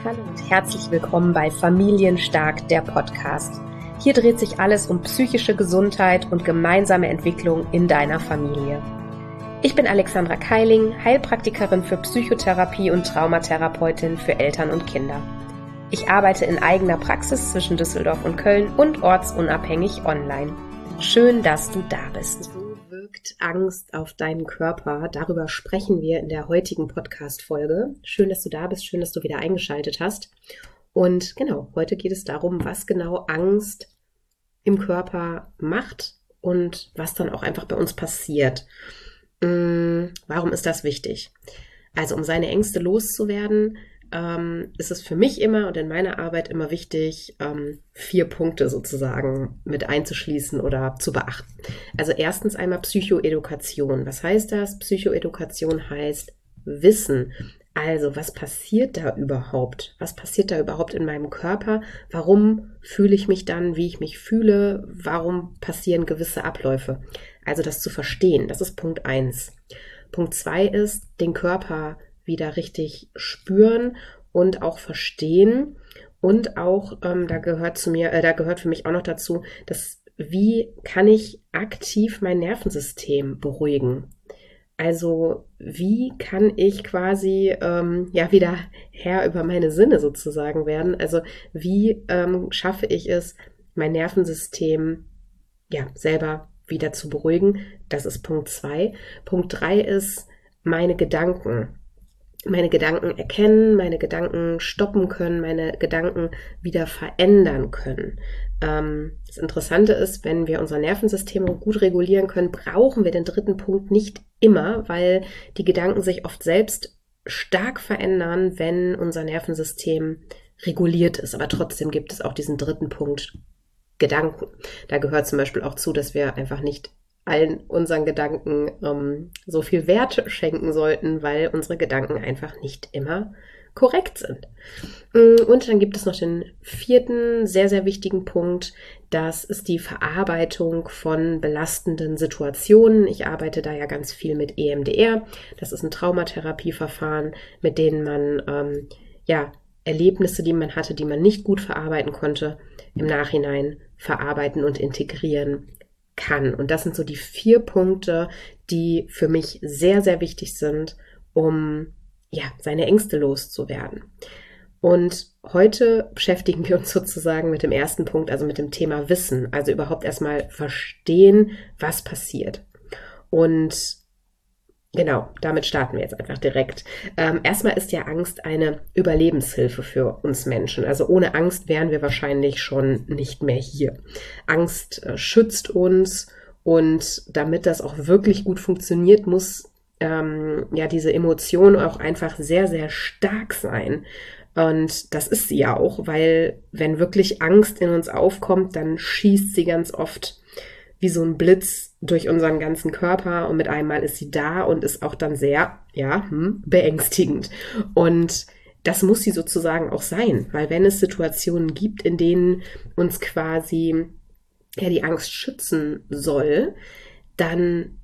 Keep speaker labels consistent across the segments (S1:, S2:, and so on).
S1: Hallo und herzlich willkommen bei Familienstark, der Podcast. Hier dreht sich alles um psychische Gesundheit und gemeinsame Entwicklung in deiner Familie. Ich bin Alexandra Keiling, Heilpraktikerin für Psychotherapie und Traumatherapeutin für Eltern und Kinder. Ich arbeite in eigener Praxis zwischen Düsseldorf und Köln und ortsunabhängig online. Schön, dass du da bist. So wirkt Angst auf deinen Körper. Darüber sprechen wir in der heutigen Podcast-Folge. Schön, dass du da bist. Schön, dass du wieder eingeschaltet hast. Und genau, heute geht es darum, was genau Angst im Körper macht und was dann auch einfach bei uns passiert. Warum ist das wichtig? Also, um seine Ängste loszuwerden, ist es für mich immer und in meiner Arbeit immer wichtig, 4 Punkte sozusagen mit einzuschließen oder zu beachten. Also erstens einmal Psychoedukation. Was heißt das? Psychoedukation heißt Wissen. Also was passiert da überhaupt? Was passiert da überhaupt in meinem Körper? Warum fühle ich mich dann, wie ich mich fühle? Warum passieren gewisse Abläufe? Also das zu verstehen, das ist Punkt 1. Punkt 2 ist, den Körper wieder richtig spüren und auch verstehen. Und auch, da gehört für mich auch noch dazu, wie kann ich aktiv mein Nervensystem beruhigen? Also wie kann ich quasi wieder Herr über meine Sinne sozusagen werden? Also wie schaffe ich es, mein Nervensystem selber wieder zu beruhigen? Das ist Punkt 2. Punkt 3 ist meine Gedanken erkennen, meine Gedanken stoppen können, meine Gedanken wieder verändern können. Das Interessante ist, wenn wir unser Nervensystem gut regulieren können, brauchen wir den 3. Punkt nicht immer, weil die Gedanken sich oft selbst stark verändern, wenn unser Nervensystem reguliert ist. Aber trotzdem gibt es auch diesen 3. Punkt, Gedanken. Da gehört zum Beispiel auch zu, dass wir einfach nicht allen unseren Gedanken so viel Wert schenken sollten, weil unsere Gedanken einfach nicht immer korrekt sind. Und dann gibt es noch den 4. sehr, sehr wichtigen Punkt. Das ist die Verarbeitung von belastenden Situationen. Ich arbeite da ja ganz viel mit EMDR. Das ist ein Traumatherapieverfahren, mit denen man Erlebnisse, die man hatte, die man nicht gut verarbeiten konnte, im Nachhinein verarbeiten und integrieren kann. Und das sind so die 4 Punkte, die für mich sehr, sehr wichtig sind, um seine Ängste loszuwerden. Und heute beschäftigen wir uns sozusagen mit dem 1. Punkt, also mit dem Thema Wissen, also überhaupt erstmal verstehen, was passiert. Und genau, damit starten wir jetzt einfach direkt. Erstmal ist ja Angst eine Überlebenshilfe für uns Menschen. Also ohne Angst wären wir wahrscheinlich schon nicht mehr hier. Angst schützt uns und damit das auch wirklich gut funktioniert, muss diese Emotion auch einfach sehr, sehr stark sein. Und das ist sie ja auch, weil wenn wirklich Angst in uns aufkommt, dann schießt sie ganz oft wie so ein Blitz durch unseren ganzen Körper und mit einmal ist sie da und ist auch dann sehr, beängstigend. Und das muss sie sozusagen auch sein, weil wenn es Situationen gibt, in denen uns quasi die Angst schützen soll, dann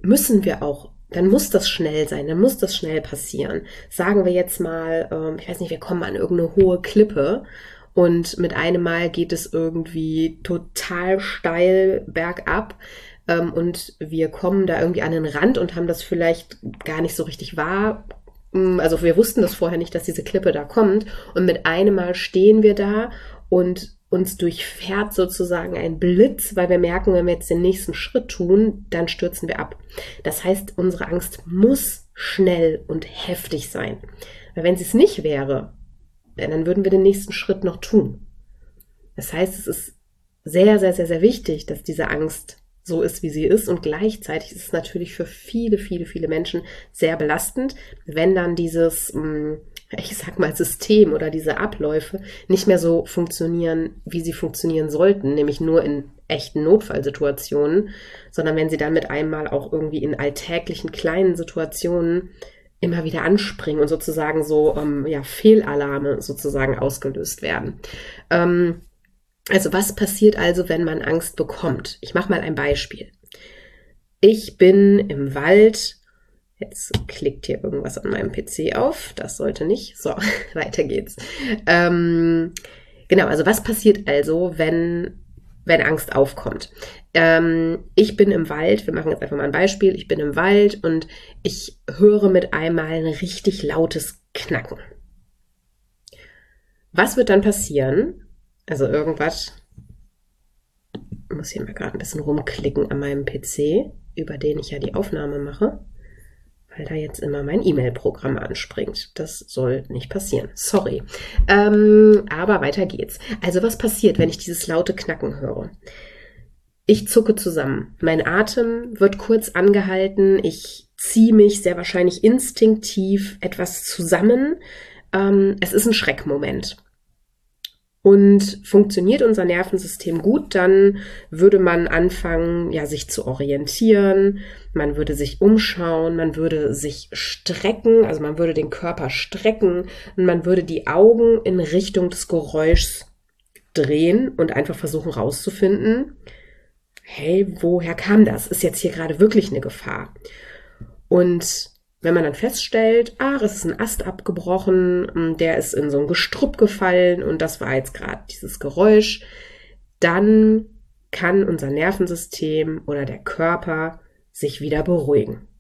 S1: muss das schnell sein, dann muss das schnell passieren. Sagen wir jetzt mal, wir kommen an irgendeine hohe Klippe und mit einem Mal geht es irgendwie total steil bergab und wir kommen da irgendwie an den Rand und haben das vielleicht gar nicht so richtig wahr. Also wir wussten das vorher nicht, dass diese Klippe da kommt und mit einem Mal stehen wir da und uns durchfährt sozusagen ein Blitz, weil wir merken, wenn wir jetzt den nächsten Schritt tun, dann stürzen wir ab. Das heißt, unsere Angst muss schnell und heftig sein. Weil wenn sie es nicht wäre, dann würden wir den nächsten Schritt noch tun. Das heißt, es ist sehr, sehr, sehr, sehr wichtig, dass diese Angst so ist, wie sie ist. Und gleichzeitig ist es natürlich für viele, viele, viele Menschen sehr belastend, wenn dann dieses System oder diese Abläufe nicht mehr so funktionieren, wie sie funktionieren sollten, nämlich nur in echten Notfallsituationen, sondern wenn sie dann mit einmal auch irgendwie in alltäglichen kleinen Situationen immer wieder anspringen und sozusagen so Fehlalarme sozusagen ausgelöst werden. Also was passiert also, wenn man Angst bekommt? Ich mache mal ein Beispiel. Ich bin im Wald, Jetzt klickt hier irgendwas an meinem PC auf. Das sollte nicht. So, weiter geht's. Genau, also was passiert also, wenn Angst aufkommt? Ich bin im Wald, wir machen jetzt einfach mal ein Beispiel. Ich bin im Wald und ich höre mit einmal ein richtig lautes Knacken. Was wird dann passieren? Also irgendwas, ich muss hier mal gerade ein bisschen rumklicken an meinem PC, über den ich ja die Aufnahme mache, weil da jetzt immer mein E-Mail-Programm anspringt. Das soll nicht passieren. Sorry. Aber weiter geht's. Also was passiert, wenn ich dieses laute Knacken höre? Ich zucke zusammen. Mein Atem wird kurz angehalten. Ich ziehe mich sehr wahrscheinlich instinktiv etwas zusammen. Es ist ein Schreckmoment. Und funktioniert unser Nervensystem gut, dann würde man anfangen, ja, sich zu orientieren, man würde sich umschauen, man würde sich strecken, also man würde den Körper strecken und man würde die Augen in Richtung des Geräuschs drehen und einfach versuchen rauszufinden, hey, woher kam das? Ist jetzt hier gerade wirklich eine Gefahr? Und wenn man dann feststellt, es ist ein Ast abgebrochen, der ist in so ein Gestrüpp gefallen und das war jetzt gerade dieses Geräusch, dann kann unser Nervensystem oder der Körper sich wieder beruhigen.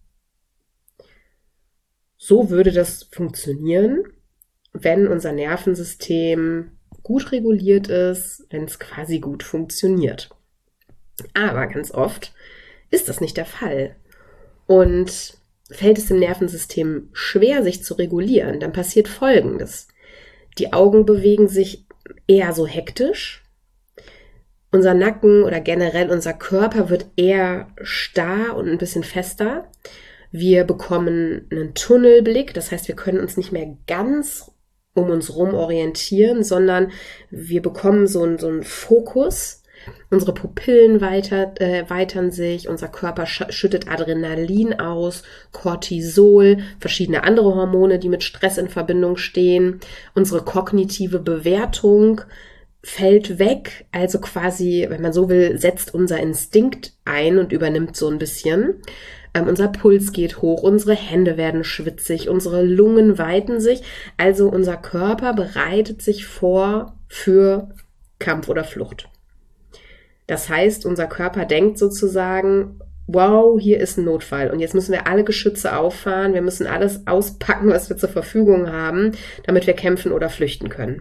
S1: So würde das funktionieren, wenn unser Nervensystem gut reguliert ist, wenn es quasi gut funktioniert. Aber ganz oft ist das nicht der Fall. Und fällt es dem Nervensystem schwer, sich zu regulieren, dann passiert Folgendes. Die Augen bewegen sich eher so hektisch. Unser Nacken oder generell unser Körper wird eher starr und ein bisschen fester. Wir bekommen einen Tunnelblick, das heißt, wir können uns nicht mehr ganz um uns rum orientieren, sondern wir bekommen so einen Fokus. Unsere Pupillen weitern sich, unser Körper schüttet Adrenalin aus, Cortisol, verschiedene andere Hormone, die mit Stress in Verbindung stehen. Unsere kognitive Bewertung fällt weg, also quasi, wenn man so will, setzt unser Instinkt ein und übernimmt so ein bisschen. Unser Puls geht hoch, unsere Hände werden schwitzig, unsere Lungen weiten sich, also unser Körper bereitet sich vor für Kampf oder Flucht. Das heißt, unser Körper denkt sozusagen, wow, hier ist ein Notfall und jetzt müssen wir alle Geschütze auffahren, wir müssen alles auspacken, was wir zur Verfügung haben, damit wir kämpfen oder flüchten können.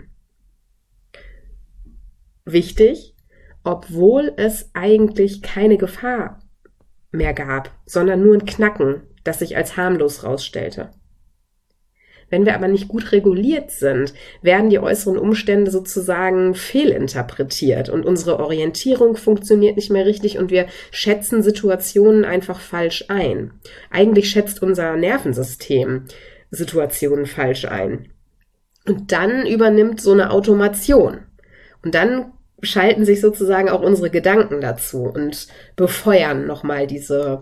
S1: Wichtig, obwohl es eigentlich keine Gefahr mehr gab, sondern nur ein Knacken, das sich als harmlos rausstellte. Wenn wir aber nicht gut reguliert sind, werden die äußeren Umstände sozusagen fehlinterpretiert und unsere Orientierung funktioniert nicht mehr richtig und wir schätzen Situationen einfach falsch ein. Eigentlich schätzt unser Nervensystem Situationen falsch ein. Und dann übernimmt so eine Automation. Und dann schalten sich sozusagen auch unsere Gedanken dazu und befeuern nochmal diese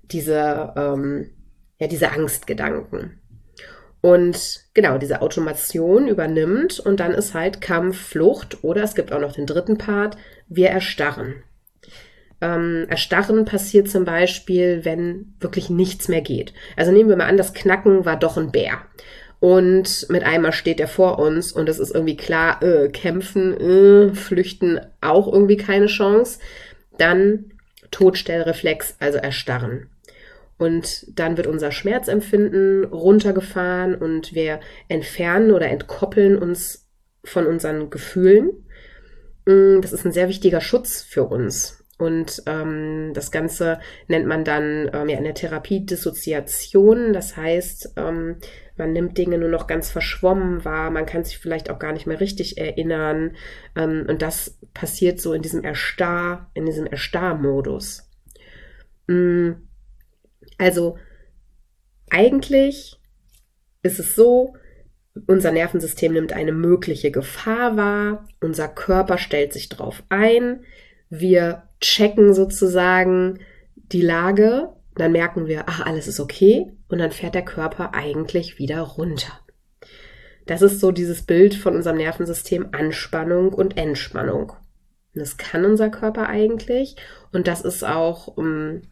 S1: Angstgedanken. Und genau, diese Automation übernimmt und dann ist halt Kampf, Flucht oder es gibt auch noch den dritten Part, wir erstarren. Erstarren passiert zum Beispiel, wenn wirklich nichts mehr geht. Also nehmen wir mal an, das Knacken war doch ein Bär. Und mit einmal steht er vor uns und es ist irgendwie klar, kämpfen, flüchten auch irgendwie keine Chance. Dann Todstellreflex, also erstarren. Und dann wird unser Schmerzempfinden runtergefahren und wir entfernen oder entkoppeln uns von unseren Gefühlen. Das ist ein sehr wichtiger Schutz für uns. Und das Ganze nennt man dann in der Therapie Dissoziation. Das heißt, man nimmt Dinge nur noch ganz verschwommen wahr. Man kann sich vielleicht auch gar nicht mehr richtig erinnern. Und das passiert so in diesem Erstarrmodus. Also eigentlich ist es so, unser Nervensystem nimmt eine mögliche Gefahr wahr, unser Körper stellt sich drauf ein, wir checken sozusagen die Lage, dann merken wir, alles ist okay und dann fährt der Körper eigentlich wieder runter. Das ist so dieses Bild von unserem Nervensystem Anspannung und Entspannung. Und das kann unser Körper eigentlich und das ist auch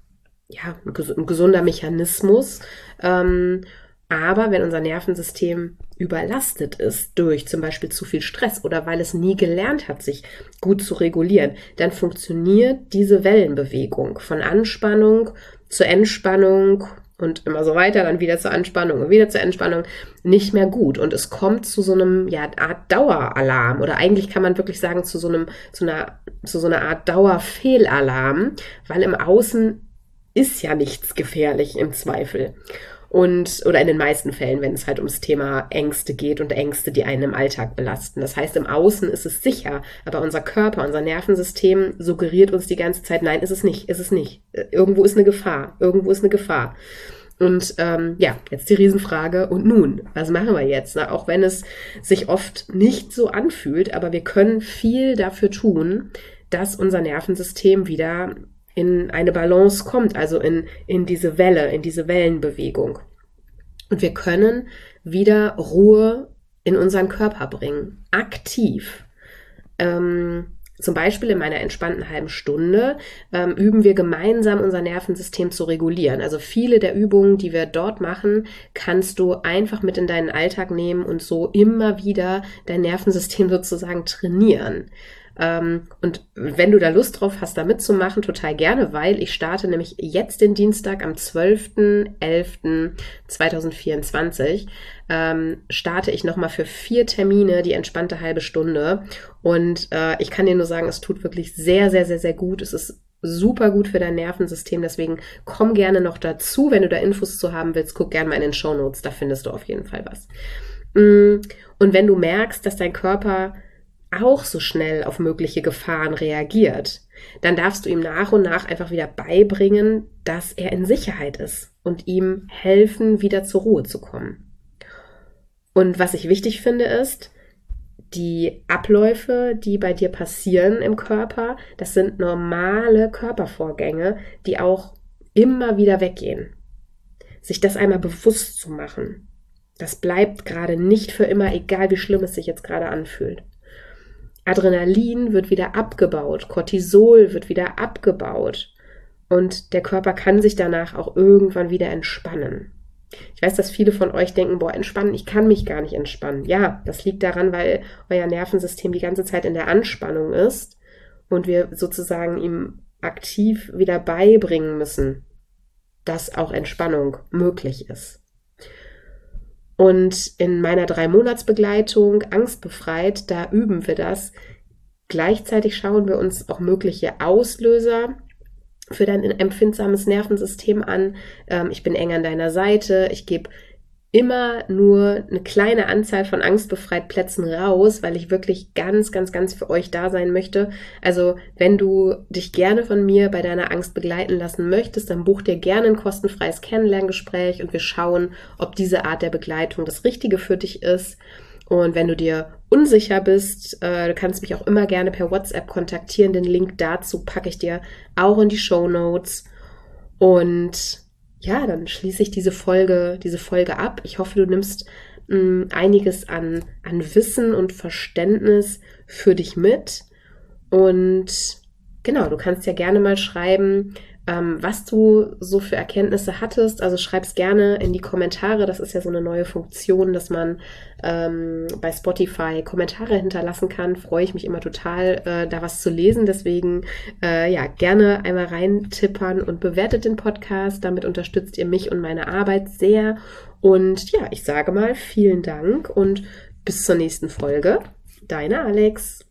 S1: ein gesunder Mechanismus. Aber wenn unser Nervensystem überlastet ist durch zum Beispiel zu viel Stress oder weil es nie gelernt hat, sich gut zu regulieren, dann funktioniert diese Wellenbewegung von Anspannung zur Entspannung und immer so weiter, dann wieder zur Anspannung und wieder zur Entspannung nicht mehr gut. Und es kommt zu so einem, Art Daueralarm oder eigentlich kann man wirklich sagen zu so einer Art Dauerfehlalarm, weil im Außen ist ja nichts gefährlich im Zweifel. Oder in den meisten Fällen, wenn es halt ums Thema Ängste geht und Ängste, die einen im Alltag belasten. Das heißt, im Außen ist es sicher, aber unser Körper, unser Nervensystem suggeriert uns die ganze Zeit, nein, ist es nicht. Irgendwo ist eine Gefahr, Und jetzt die Riesenfrage, und nun, was machen wir jetzt? Na, auch wenn es sich oft nicht so anfühlt, aber wir können viel dafür tun, dass unser Nervensystem wieder in eine Balance kommt, also in diese Welle, in diese Wellenbewegung. Und wir können wieder Ruhe in unseren Körper bringen, aktiv. Zum Beispiel in meiner entspannten halben Stunde üben wir gemeinsam unser Nervensystem zu regulieren. Also viele der Übungen, die wir dort machen, kannst du einfach mit in deinen Alltag nehmen und so immer wieder dein Nervensystem sozusagen trainieren. Und wenn du da Lust drauf hast, da mitzumachen, total gerne, weil ich starte nämlich jetzt den Dienstag am 12.11.2024 starte ich nochmal für 4 Termine die entspannte halbe Stunde und ich kann dir nur sagen, es tut wirklich sehr, sehr, sehr, sehr gut. Es ist super gut für dein Nervensystem, deswegen komm gerne noch dazu, wenn du da Infos zu haben willst, guck gerne mal in den Shownotes, da findest du auf jeden Fall was. Und wenn du merkst, dass dein Körper auch so schnell auf mögliche Gefahren reagiert, dann darfst du ihm nach und nach einfach wieder beibringen, dass er in Sicherheit ist und ihm helfen, wieder zur Ruhe zu kommen. Und was ich wichtig finde, ist, die Abläufe, die bei dir passieren im Körper, das sind normale Körpervorgänge, die auch immer wieder weggehen. Sich das einmal bewusst zu machen, das bleibt gerade nicht für immer, egal wie schlimm es sich jetzt gerade anfühlt. Adrenalin wird wieder abgebaut, Cortisol wird wieder abgebaut und der Körper kann sich danach auch irgendwann wieder entspannen. Ich weiß, dass viele von euch denken, entspannen, ich kann mich gar nicht entspannen. Ja, das liegt daran, weil euer Nervensystem die ganze Zeit in der Anspannung ist und wir sozusagen ihm aktiv wieder beibringen müssen, dass auch Entspannung möglich ist. Und in meiner 3-Monats-Begleitung Angstbefreit, da üben wir das. Gleichzeitig schauen wir uns auch mögliche Auslöser für dein empfindsames Nervensystem an. Ich bin eng an deiner Seite. Ich gebe immer nur eine kleine Anzahl von angstbefreit Plätzen raus, weil ich wirklich ganz, ganz, ganz für euch da sein möchte. Also wenn du dich gerne von mir bei deiner Angst begleiten lassen möchtest, dann buch dir gerne ein kostenfreies Kennenlerngespräch und wir schauen, ob diese Art der Begleitung das Richtige für dich ist. Und wenn du dir unsicher bist, du kannst mich auch immer gerne per WhatsApp kontaktieren. Den Link dazu packe ich dir auch in die Shownotes. Und ja, dann schließe ich diese Folge ab. Ich hoffe, du nimmst einiges an Wissen und Verständnis für dich mit. Und genau, du kannst ja gerne mal schreiben, was du so für Erkenntnisse hattest. Also schreib's gerne in die Kommentare. Das ist ja so eine neue Funktion, dass man bei Spotify Kommentare hinterlassen kann. Freue ich mich immer total, da was zu lesen. Deswegen gerne einmal reintippern und bewertet den Podcast. Damit unterstützt ihr mich und meine Arbeit sehr. Und ja, ich sage mal vielen Dank und bis zur nächsten Folge. Deine Alex.